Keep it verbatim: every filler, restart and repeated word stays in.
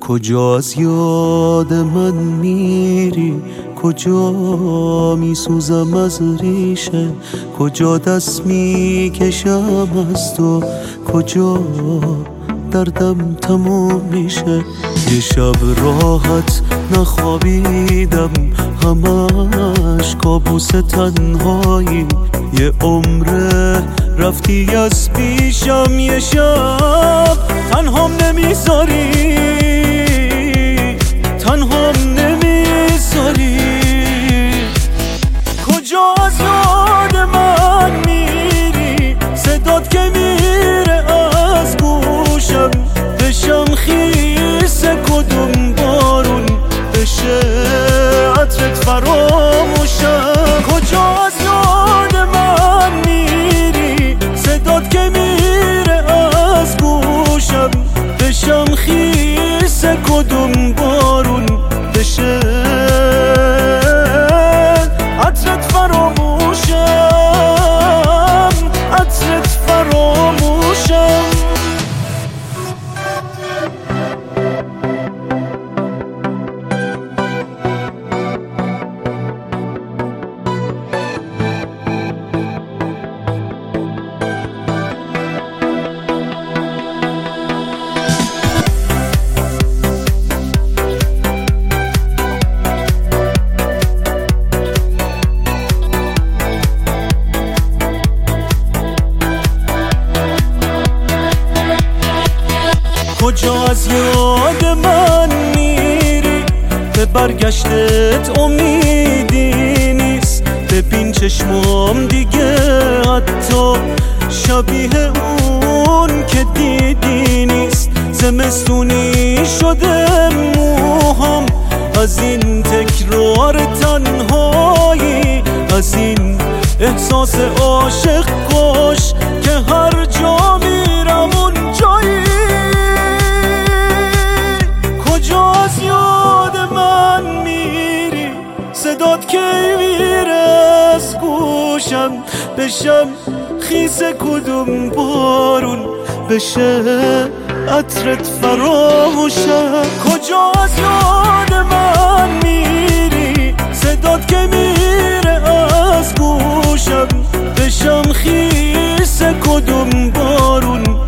کجا از یاد من میری، کجا میسوزم از ریشه، کجا دست میکشم از تو، کجا دردم تموم میشه. یه شب راحت نخوابیدم، همش کابوس تنهایی. یه عمره رفتی از پیشم، یه شب تنهام نمیذاری، تنهام نمیذاری. کجا از یاد من میری، صدات که میره از گوشم، بشم خیس کدوم بارون، بشه عطرت فراموشم. کجا از یاد من میری، صدات که میره از گوشم، بشم خیس کدوم بارون، بشه عطرت فراموشم، عطرت فراموشم. کجا از یاد من میری، به برگشتت امیدی نیست. ببین چشمام دیگه حتی شبیه اون که دیدی نیست. زمستونی شده موهام از این تکرار تنهایی، از این احساس عاشق کش که هر جا میرم اون جایی. کجا از یاد من میری، صدات که میره از گوشم، بشم خیس کدوم بارون، بشه عطرت فراموشم. کجا از یاد من میری، صدات که میره از گوشم، بشم خیس کدوم بارون،